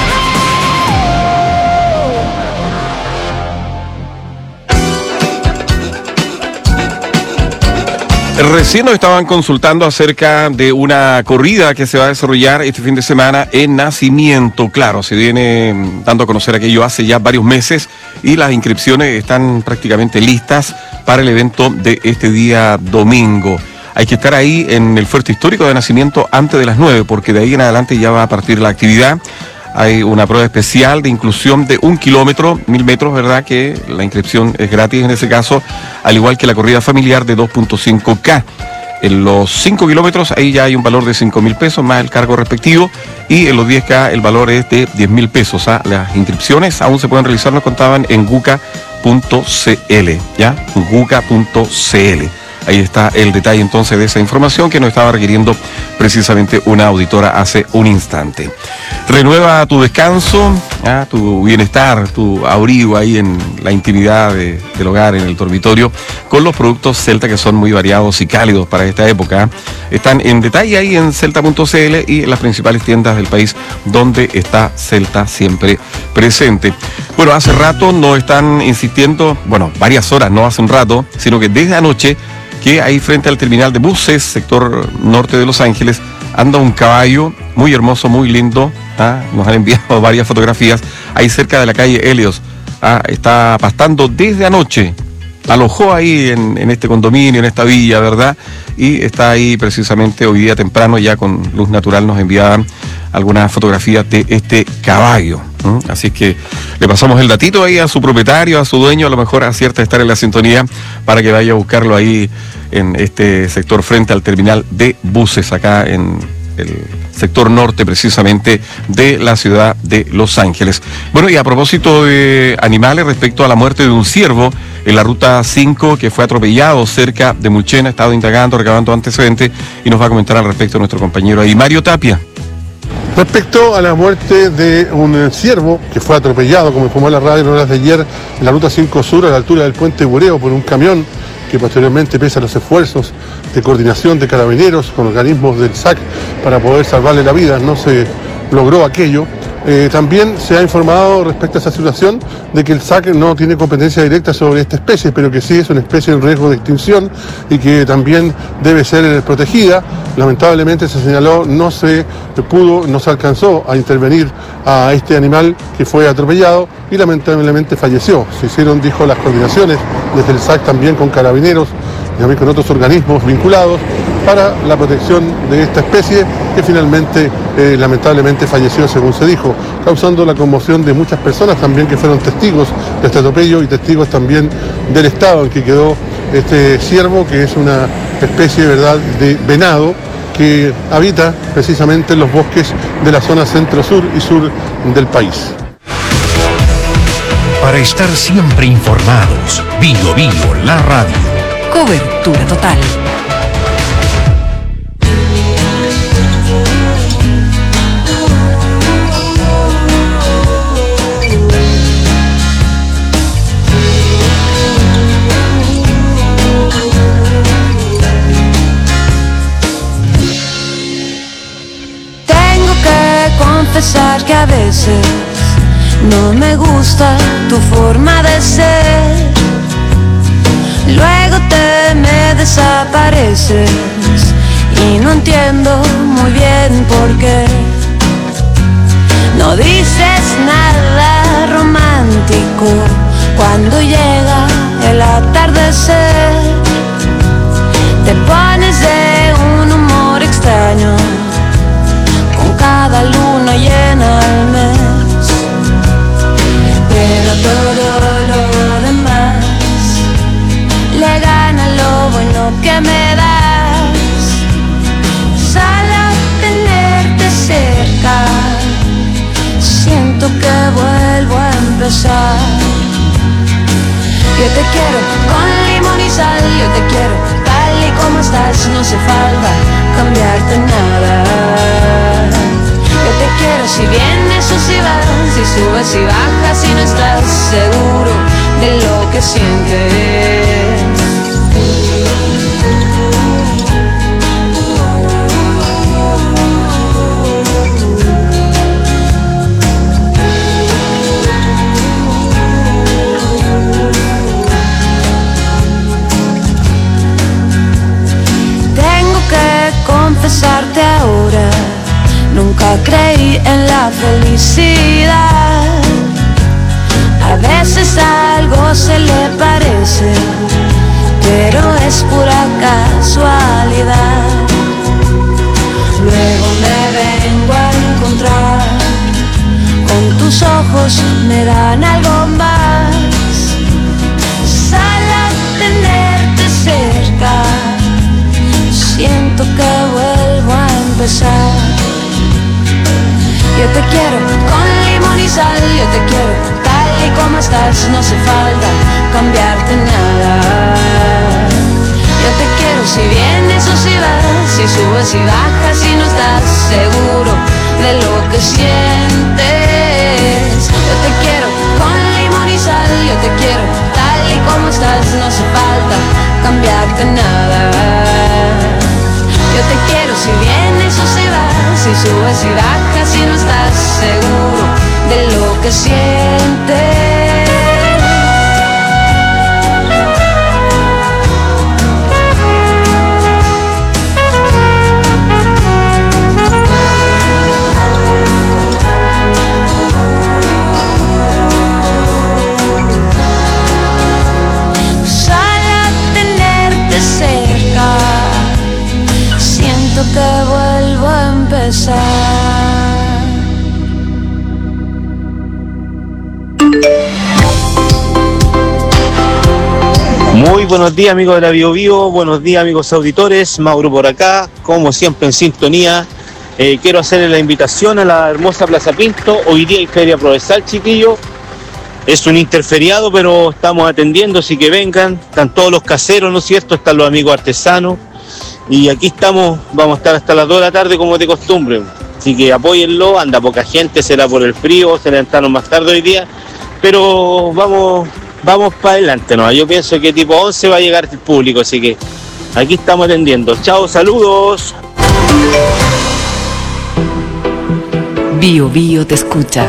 Recién nos estaban consultando acerca de una corrida que se va a desarrollar este fin de semana en Nacimiento. Claro, se viene mm, dando a conocer aquello hace ya varios meses y las inscripciones están prácticamente listas para el evento de este día domingo. Hay que estar ahí en el Fuerte Histórico de Nacimiento antes de las nueve, porque de ahí en adelante ya va a partir la actividad. Hay una prueba especial de inclusión de un kilómetro, mil metros, ¿verdad? Que la inscripción es gratis en ese caso, al igual que la corrida familiar de dos punto cinco K. En los cinco kilómetros ahí ya hay un valor de cinco mil pesos más el cargo respectivo, y en los diez K el valor es de diez mil pesos. ¿ah? Las inscripciones aún se pueden realizar, nos contaban, en guca punto c l, ¿ya? guca punto c l. Ahí está el detalle entonces de esa información que nos estaba requiriendo precisamente una auditora hace un instante. Renueva tu descanso, ¿ah? tu bienestar, tu abrigo ahí en la intimidad de, del hogar, en el dormitorio, con los productos Celta, que son muy variados y cálidos para esta época. Están en detalle ahí en celta punto c l y en las principales tiendas del país donde está Celta siempre presente. Bueno, hace rato nos están insistiendo, bueno, varias horas, no hace un rato, sino que desde anoche, que ahí frente al terminal de buses, sector norte de Los Ángeles, anda un caballo muy hermoso, muy lindo. ¿ah? Nos han enviado varias fotografías ahí cerca de la calle Helios. ¿ah? Está pastando desde anoche, alojó ahí en, en este condominio, en esta villa, ¿verdad? Y está ahí precisamente hoy día temprano, ya con luz natural nos enviaban algunas fotografías de este caballo. ¿Mm? Así que le pasamos el datito ahí a su propietario, a su dueño, a lo mejor acierta estar en la sintonía para que vaya a buscarlo ahí en este sector frente al terminal de buses, acá en el sector norte precisamente de la ciudad de Los Ángeles. Bueno, y a propósito de animales, respecto a la muerte de un ciervo en la ruta cinco que fue atropellado cerca de Mulchen, ha estado indagando, recabando antecedentes, y nos va a comentar al respecto nuestro compañero ahí, Mario Tapia. Respecto a la muerte de un ciervo que fue atropellado, como informó la radio en horas de ayer, en la ruta cinco Sur, a la altura del puente Bureo, por un camión que posteriormente, pese a los esfuerzos de coordinación de carabineros con organismos del S A C para poder salvarle la vida, no se logró aquello. Eh, también se ha informado respecto a esa situación de que el S A C no tiene competencia directa sobre esta especie, pero que sí es una especie en riesgo de extinción y que también debe ser protegida. Lamentablemente, se señaló, no se pudo, no se alcanzó a intervenir a este animal que fue atropellado y lamentablemente falleció. Se hicieron, dijo, las coordinaciones desde el S A C también con carabineros y también con otros organismos vinculados para la protección de esta especie, que finalmente eh, lamentablemente falleció, según se dijo, causando la conmoción de muchas personas también que fueron testigos de este atropello y testigos también del estado en que quedó este ciervo, que es una especie, ¿verdad?, de venado que habita precisamente en los bosques de la zona centro-sur y sur del país. Para estar siempre informados, Bio Bio, la radio. Cobertura total. Tengo que confesar que a veces no me gusta tu forma de ser. Luego te me desapareces y no entiendo muy bien por qué. No dices nada romántico cuando llega el atardecer. Te pones de un humor extraño con cada luna llena al mes. Pero todo lo demás le gana lo bueno que me das. Solo tenerte cerca, siento que vuelvo a empezar. Yo te quiero con limón y sal, yo te quiero tal y como estás, no hace falta cambiarte nada. Yo te quiero si vienes o si vas, si subes y bajas, si no estás seguro de lo que sientes. Tengo que confesarte ahora, nunca creí en la felicidad. A veces algo se le parece, pero es pura casualidad. Luego me vengo a encontrar con tus ojos, me dan algo más. Solo tenerte cerca, empezar. Yo te quiero con limón y sal, yo te quiero tal y como estás, no hace falta cambiarte nada. Yo te quiero si vienes o si vas, si subes y bajas, si no estás seguro de lo que sientes. Yo te quiero con limón y sal, yo te quiero tal y como estás, no hace falta cambiarte nada. Yo te quiero si vienes o si vas, si subes y bajas, si no estás seguro de lo que sientes. Que vuelvo a empezar. Muy buenos días, amigos de la Bio Bio, buenos días, amigos auditores. Mauro por acá, como siempre en sintonía. Eh, quiero hacerle la invitación a la hermosa Plaza Pinto. Hoy día hay Feria Provenzal, chiquillos. Es un interferiado, pero estamos atendiendo, así que vengan. Están todos los caseros, ¿no es cierto? Están los amigos artesanos. Y aquí estamos, vamos a estar hasta las dos de la tarde como de costumbre. Así que apóyenlo, anda poca gente, será por el frío, se levantaron más tarde hoy día. Pero vamos, vamos para adelante, ¿no? Yo pienso que tipo once va a llegar el público, así que aquí estamos atendiendo. Chao, saludos. Bio Bio te escucha.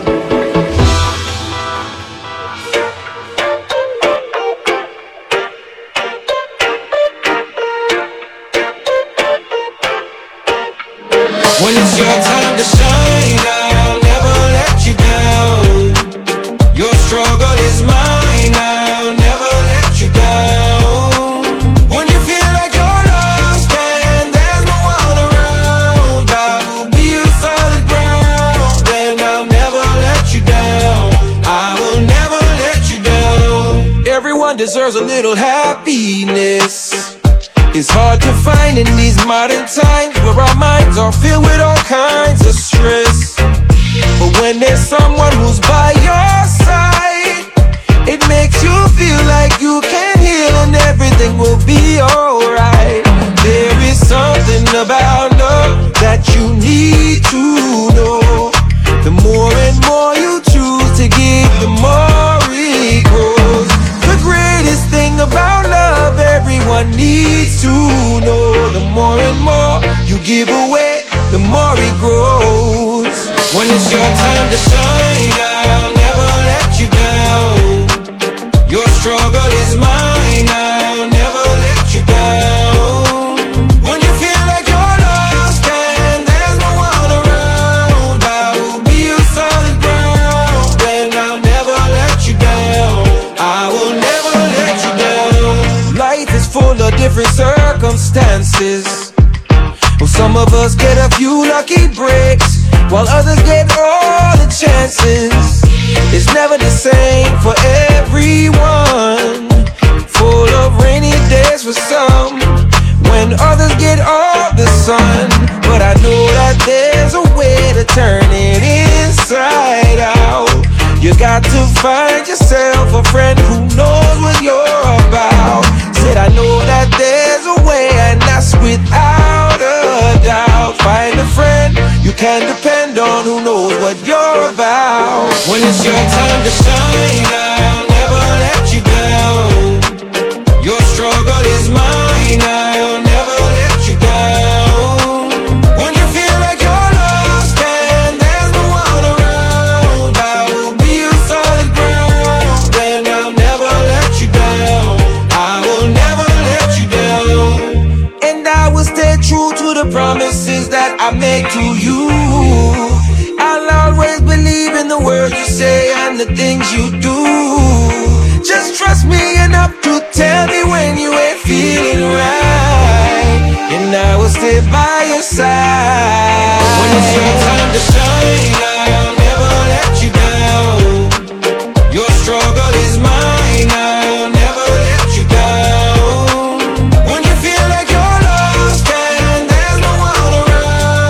When it's your time to shine, I'll never let you down. Your struggle is mine, I'll never let you down. When you feel like you're lost and there's no one around, I will be your solid ground, and I'll never let you down. I will never let you down. Everyone deserves a little happiness. It's hard to find in these modern times where our minds are filled with all kinds of stress. But when there's someone who's by your side, it makes you feel like you can heal and everything will be alright. There is something about love that you need to know. The more and more you choose to give, the more it grows. The greatest thing about love everyone needs to know. The more and more you give away, the more it grows. When it's your time to shine, I'll never let you down. Your struggle is mine, I'll never let you down. When you feel like you're lost and there's no one around, I will be your solid ground, and I'll never let you down. I will never let you down. Life is full of different circumstances. Well, some of us get a few lucky breaks, while others get all the chances. It's never the same for everyone. Full of rainy days for some, when others get all the sun. But I know that there's a way to turn it inside out. You got to find yourself a friend who knows what you're about. Said I know that there's a way, and that's without a doubt. Find a friend you can depend on who knows what you're about. When it's your time to shine, I'll never let you down. Your struggle is mine, I'll never let you down. When you feel like you're lost and there's no one around, I will be your solid ground, and I'll never let you down. I will never let you down. And I will stay true to the promises that I make to you. I'll always believe in the words you say and the things you do. Just trust me enough to tell me when you ain't feeling right, and I will stay by your side. When it's your time to shine, I'll never let you down. Your struggle is mine, I'll never let you down. When you feel like you're lost and there's no one around,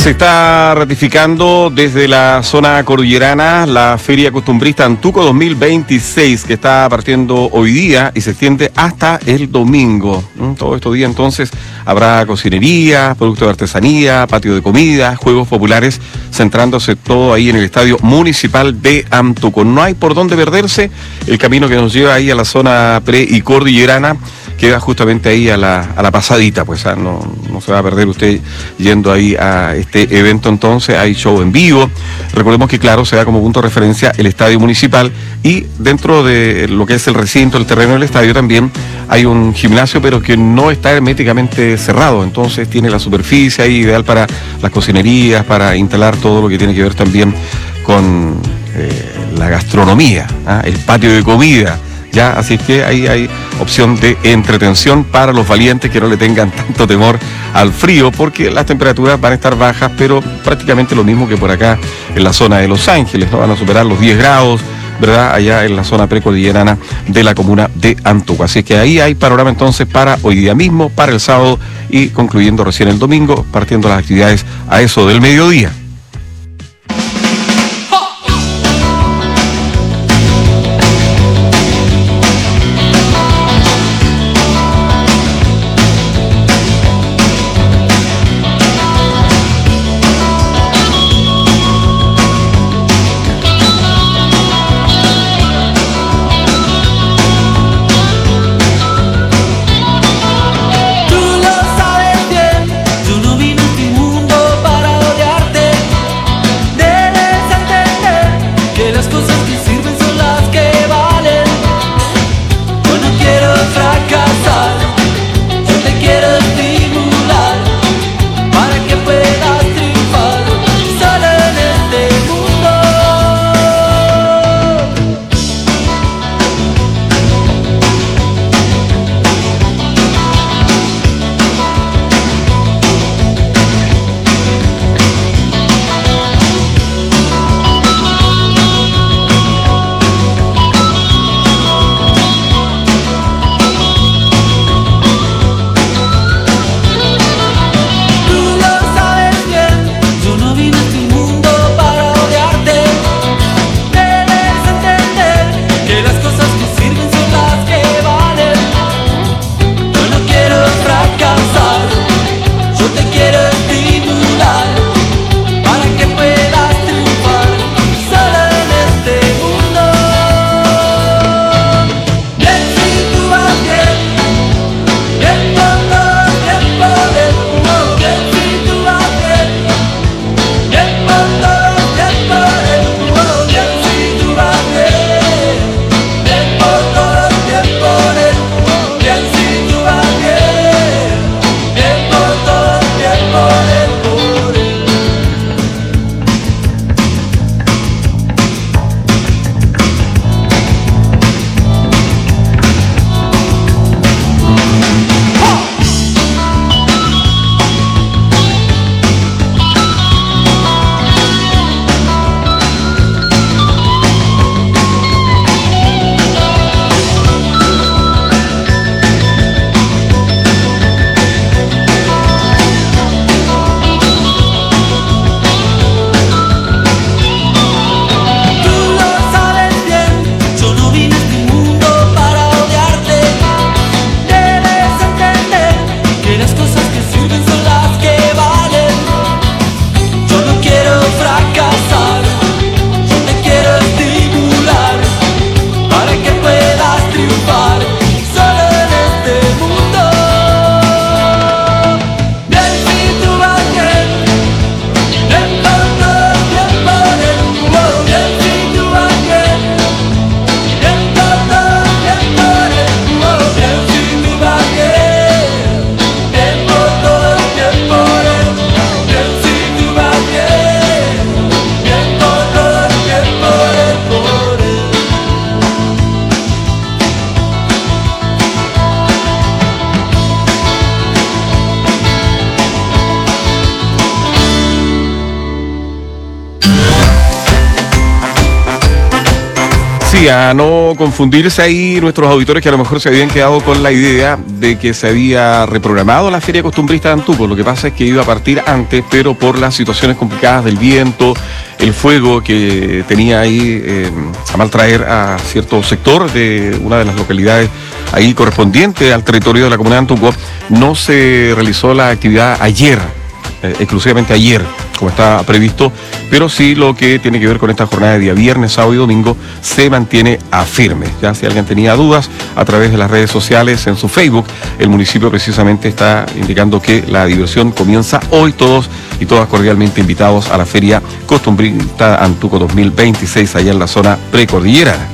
Se está ratificando desde la zona cordillerana la Feria Costumbrista Antuco dos mil veintiséis, que está partiendo hoy día y se extiende hasta el domingo. Todo estos días entonces habrá cocinería, productos de artesanía, patio de comida, juegos populares, centrándose todo ahí en el Estadio Municipal de Antuco. No hay por dónde perderse. El camino que nos lleva ahí a la zona pre y cordillerana queda justamente ahí a la, a la pasadita, pues ah, no, no se va a perder usted yendo ahí a este evento. Entonces hay show en vivo. Recordemos que claro, se da como punto de referencia el Estadio Municipal, y dentro de lo que es el recinto, el terreno del estadio, también hay un gimnasio, pero que no está herméticamente cerrado, entonces tiene la superficie ahí ideal para las cocinerías, para instalar todo lo que tiene que ver también con eh, la gastronomía, ¿ah? El patio de comida. Ya, así que ahí hay opción de entretención para los valientes que no le tengan tanto temor al frío, porque las temperaturas van a estar bajas, pero prácticamente lo mismo que por acá en la zona de Los Ángeles, no van a superar los diez grados, ¿verdad? Allá en la zona precordillerana de la comuna de Antuco. Así que ahí hay panorama entonces para hoy día mismo, para el sábado y concluyendo recién el domingo, partiendo las actividades a eso del mediodía. Tú lo sabes bien, yo no vine a este mundo para odiarte. Sí, a no confundirse ahí nuestros auditores que a lo mejor se habían quedado con la idea de que se había reprogramado la Feria Costumbrista de Antuco. Lo que pasa es que iba a partir antes, pero por las situaciones complicadas del viento, el fuego que tenía ahí eh, a mal traer a cierto sector de una de las localidades ahí correspondiente al territorio de la comunidad de Antuco, no se realizó la actividad ayer, eh, exclusivamente ayer, como está previsto, pero sí lo que tiene que ver con esta jornada de día viernes, sábado y domingo se mantiene a firme. Ya si alguien tenía dudas, a través de las redes sociales, en su Facebook, el municipio precisamente está indicando que la diversión comienza hoy. Todos y todas cordialmente invitados a la Feria Costumbrista Antuco dos mil veintiséis, allá en la zona precordillerana.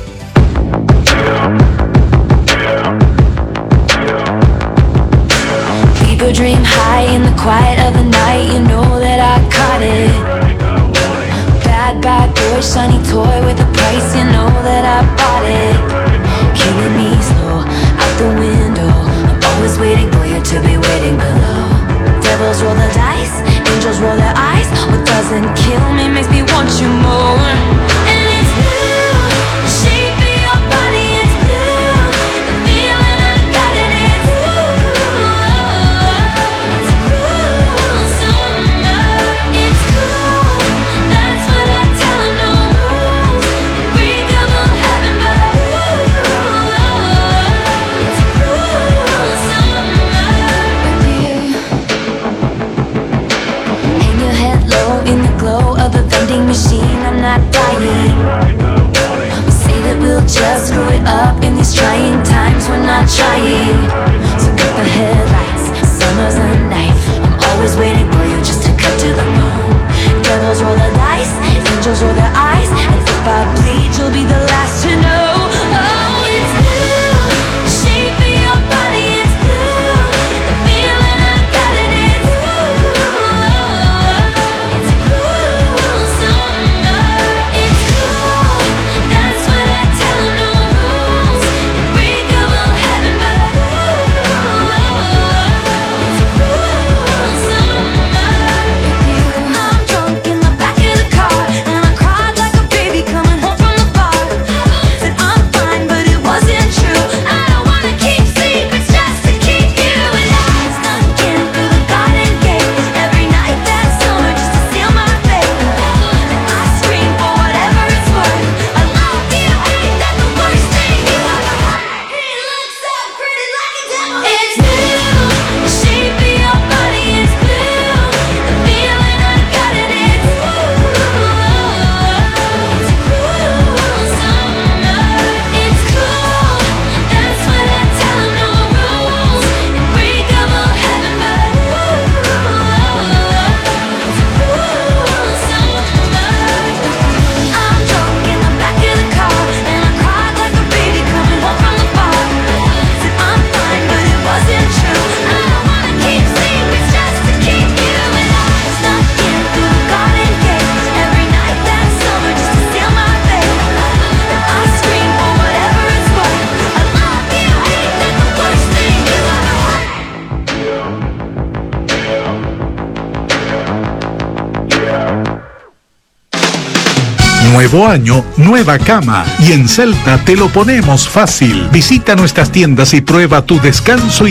People dream high in the quiet of the night. You know that I caught it. Bad, bad boy, shiny toy with a price. You know that I bought it. Killing me slow, out the window. I'm always waiting for you to be waiting below. Devils roll the dice, angels roll their eyes. What doesn't kill me makes me want you more. And it's blue, the shape of your body is blue. The feeling I got it is blue. It's cool, summer. It's cool, that's what I tell 'em, no rules. Break up on heaven, but it's cool, summer with you. Hang your head low in the glow of a vending machine. I'm not dying. Say that we'll just screw it up in these trying times. We're not trying. So cut the headlights. Summer's a knife. I'm always waiting for you just to cut to the bone. Devils roll the dice, angels roll their eyes. And if I bleed, you'll be the last to know. Oh, it's blue, the shape of your body is blue. The feeling I got it is blue. It's cool, summer. It's cool, that's what I tell 'em, no rules. Break up on heaven, but it's cool, summer with you. I'm drunk in the back of the car, and I cried like a baby coming home from the bar. Said I'm fine, but it wasn't true. I don't wanna keep secrets just to keep you alive. Snuck in through the garden gate every night that summer just to seal my fate. And I scream for whatever it's worth. I love you, ain't that the worst thing you ever heard? He looks so pretty like a devil. It's blue, the shape of your body is blue. The feeling I got it is blue. It's cool, summer. It's cool, that's what I tell 'em, no rules. Break up on heaven, but it's cool, summer. I'm drunk in the back of the car, and I cried like a baby coming home from the bar. Said I'm fine, but it wasn't true. I don't wanna keep secrets just to keep you alive. Snuck in through the garden gate every night that summer just to seal my fate. And I scream for whatever it's worth. I love you, ain't that the worst thing you ever heard? Nuevo año, nueva cama. Y en Celta te lo ponemos fácil. Visita nuestras tiendas y prueba tu descanso y